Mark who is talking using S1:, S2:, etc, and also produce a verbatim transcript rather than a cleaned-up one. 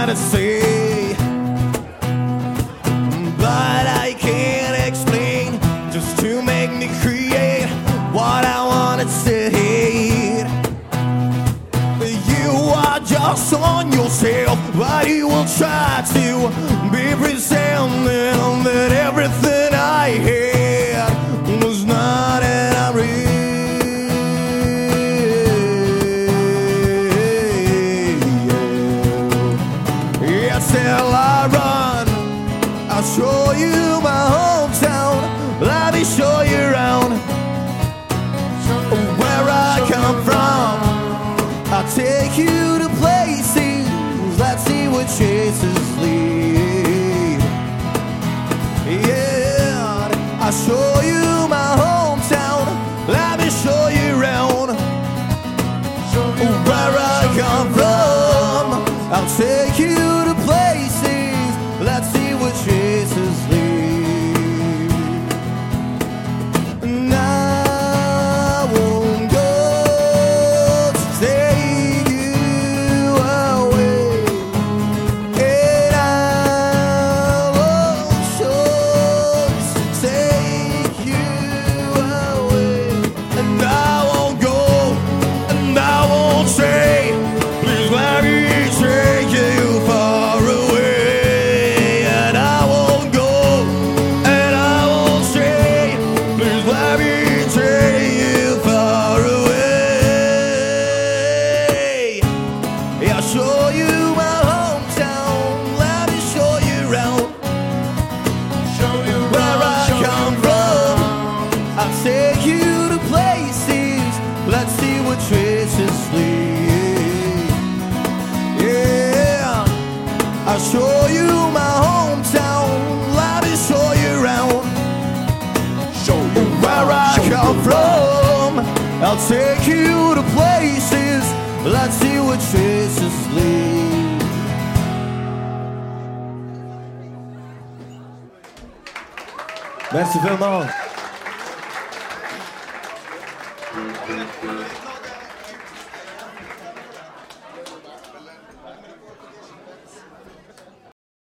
S1: wanna say, but I can't explain, just to make me create what I wanna say. You are just on yourself, but you will try to be pretending that everything I had was not and real. Yes, till I run, I'll show you my hometown. Let me show you around where I come from. I'll take you to places, let's see what chases lead. Yeah, I'll show you my hometown. Let me show you around where I come from. I'll take you to places, let's see what chases lead. And I won't go to take you away, and I won't show to take you away, and I won't go, and I won't say, please let me take you far away, and I won't go, and I won't say, please let me take you far away. Yeah, I'll show you my hometown, let me show you around where I come from. I'll take you to places, let's see what traces lead. Yeah, I'll show you my hometown, let me show you around where I come from. I'll take you to places, let's see what traces lead. Merci vraiment.